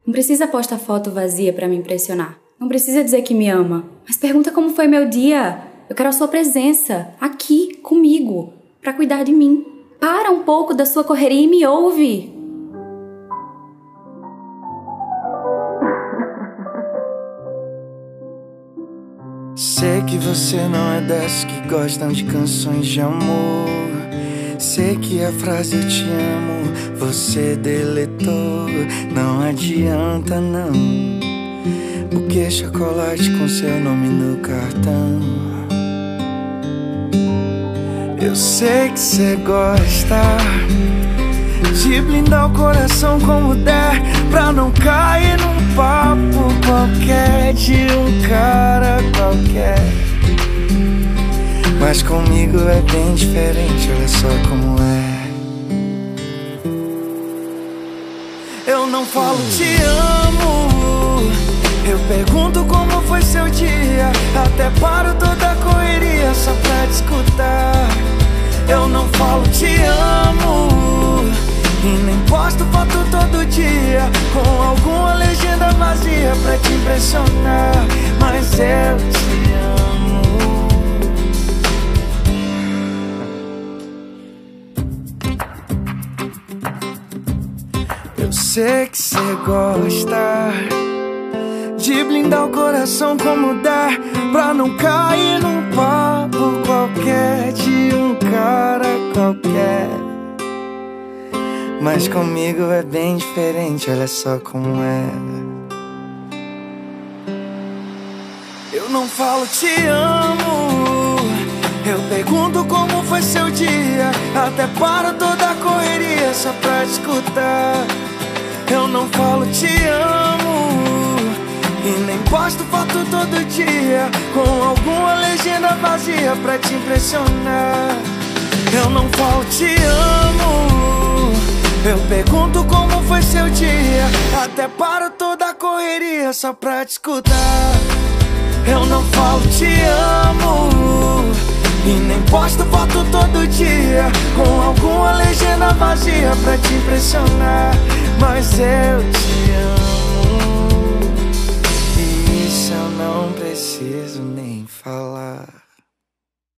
Não precisa postar foto vazia pra me impressionar. Não precisa dizer que me ama. Mas pergunta como foi meu dia. Eu quero a sua presença, aqui, comigo, pra cuidar de mim. Para um pouco da sua correria e me ouve. Sei que você não é dessas que gostam de canções de amor. Sei que a frase eu te amo você deletou. Não adianta não, porque chocolate com seu nome no cartão. Eu sei que cê gosta de blindar o coração como der, pra não cair num papo qualquer de um cara qualquer. Mas comigo é bem diferente, olha só como é. Eu não falo te amo, eu pergunto como foi seu dia. Até paro toda a correria só pra te escutar. Eu não falo te amo e nem posto foto todo dia com alguma legenda vazia pra te impressionar. Mas eu te amo. Eu sei que cê gosta de blindar o coração como der, pra não cair num papo qualquer de um cara qualquer. Mas comigo é bem diferente, olha só como é. Eu não falo te amo, eu pergunto como foi seu dia. Até paro toda a correria só pra te escutar. Eu não falo te amo e nem posto foto todo dia com alguma legenda vazia pra te impressionar. Eu não falo te amo, eu pergunto como foi seu dia. Até paro toda a correria só pra te escutar. Eu não falo te amo e nem posto foto todo dia com alguma legenda vazia pra te impressionar. Mas eu te